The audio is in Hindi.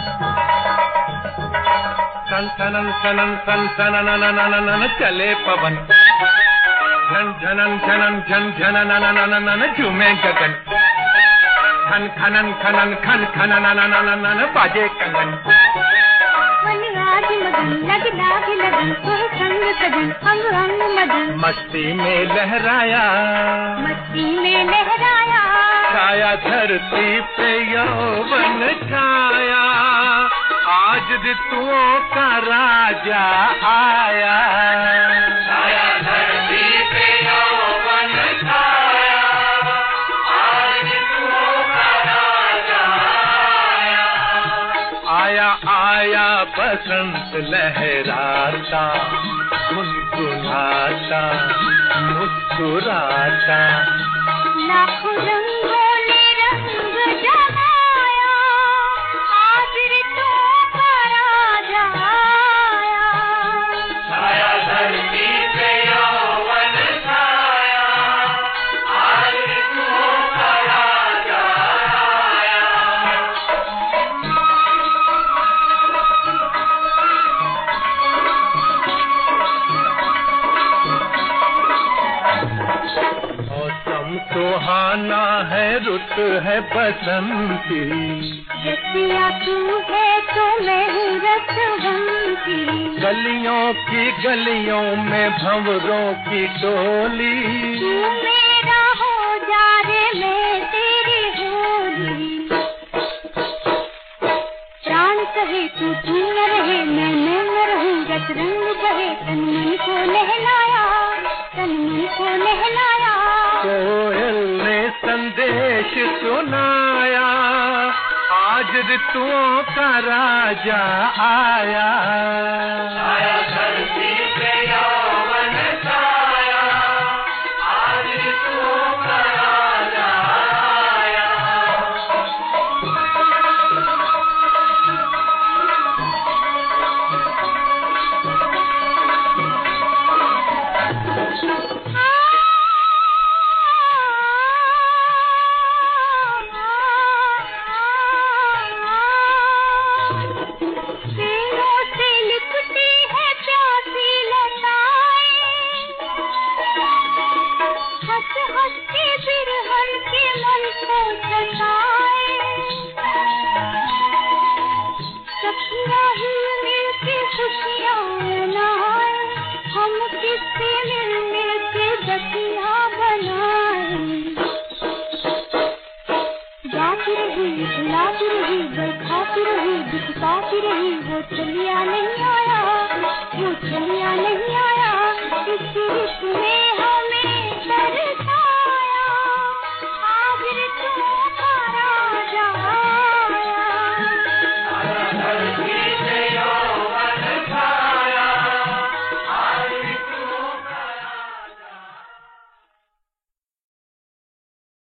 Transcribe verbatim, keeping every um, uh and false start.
सन सनन सनन सन सनन चले पवन, झन झनन झनन झन झनन झूमे गगन, खन खनन खनन खन खनन बाजे कंगन। मन आज मगन लग लाग लगन, तोह संग सजन अंग अंग मदन। मस्ती में लहराया, मस्ती में लहराया, छाया धरती पे यौवन छाया, आज ऋतुओं का राजा आया। छाया धरती पे यौवन छाया, आज ऋतुओं का राजा आया। आया आया बसंत लहराता, गुनगुनाता, मुस्कुराता, लाखों रंगों ने रंग जमाया, आज ऋतुओं का राजा आया। छाया धरती पे यौवन छाया, आज ऋतुओं का राजा आया। मौसम सुहाना है, रुत है बसंती, रसिया तू है तो मैं हूँ रसवंती। गलियों की गलियों में भंवरों की टोली, तू मेरा हो जा रे मैं तेरी होली। प्राण कहे तू तू न रहे, मैं न रहूं, रस रंग बहे, तन मन को नहलाया, तन मन को नहलाया। कोयल ने संदेश सुनाया, आज ऋतुओं का राजा आया। छाया धरती पे यौवन छाया, आज ऋतुओं का राजा आया। पेड़ों से लिपटी है प्यासी लताएं, हंस हंस के बिरहन के मन को सताए। सखियाँ ही मिलके खुशियाँ मनाए, हम किससे मिल मिल के बतियाँ बनाए। गाती रही खिलाती रही बरखाती रही दिखपाती रही, वो चलिया नहीं आया, वो चलिया नहीं आया, इस ऋतु में